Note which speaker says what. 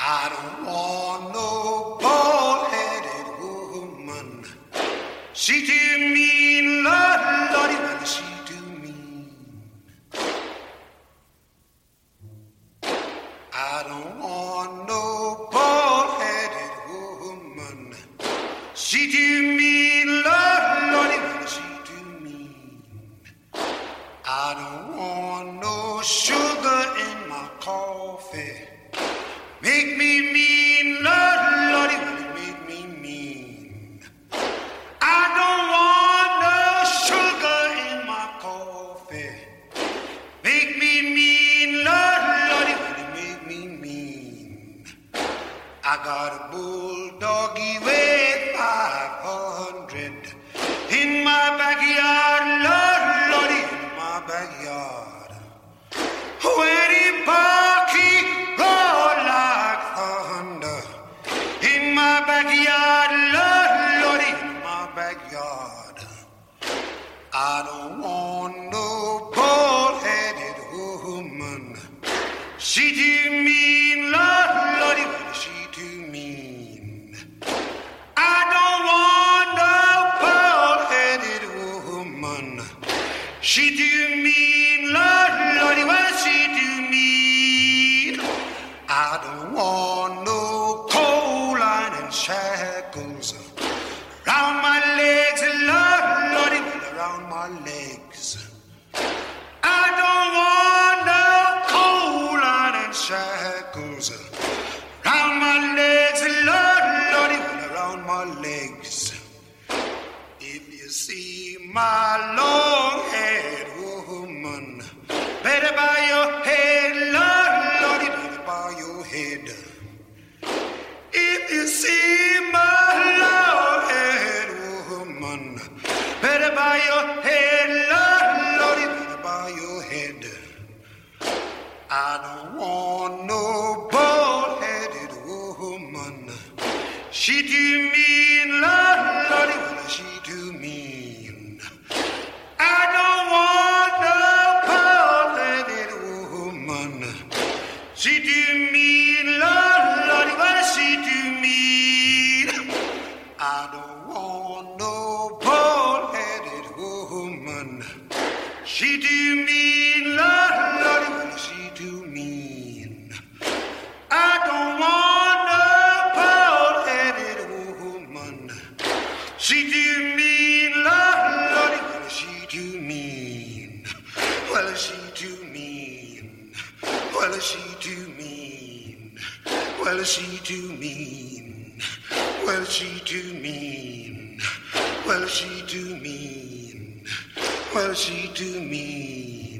Speaker 1: I don't want no bald-headed woman. She too mean, Lordy, well, she too mean. I don't want no bald-headed woman. She too mean, Lordy, well, she too mean. I don't want no sugar in my coffee. Make me mean, Lordy, will you make me mean? I don't want no sugar in my coffee. Make me mean, Lordy, will you make me mean? I got a bulldoggy with 500 in my backyard, Lordy, in my backyard. When he bark, he roar like thunder. In my backyard, Lordy, in my backyard. I don't want no bald-headed woman. She too mean, Lordy, well, she too mean. I don't want no bald-headed woman. She too mean, Lordy, well, she too mean. I don't want no coal iron shackles around my legs, Lordy, well, around my legs. I don't want no coal iron shackles around my legs, Lordy, well, around my legs. If you see my long-haired woman, better bow your head, Lordy, better bow your head. If you see my long-haired woman, better bow your head, Lordy, better bow your head. I don't want no bald-headed woman. She too mean, Lordy, well, she too mean. I don't want no bald-headed woman. She too mean, Lordy, well, she too mean. I don't want no bald-headed woman. She too mean, Lordy, well, she too mean. I don't want no bald-headed woman. She too mean, Lordy, well, she too mean. Well, she too mean. Well, she too mean. Well, she too mean. Well, she too mean. Well, she too mean. Well, she too mean.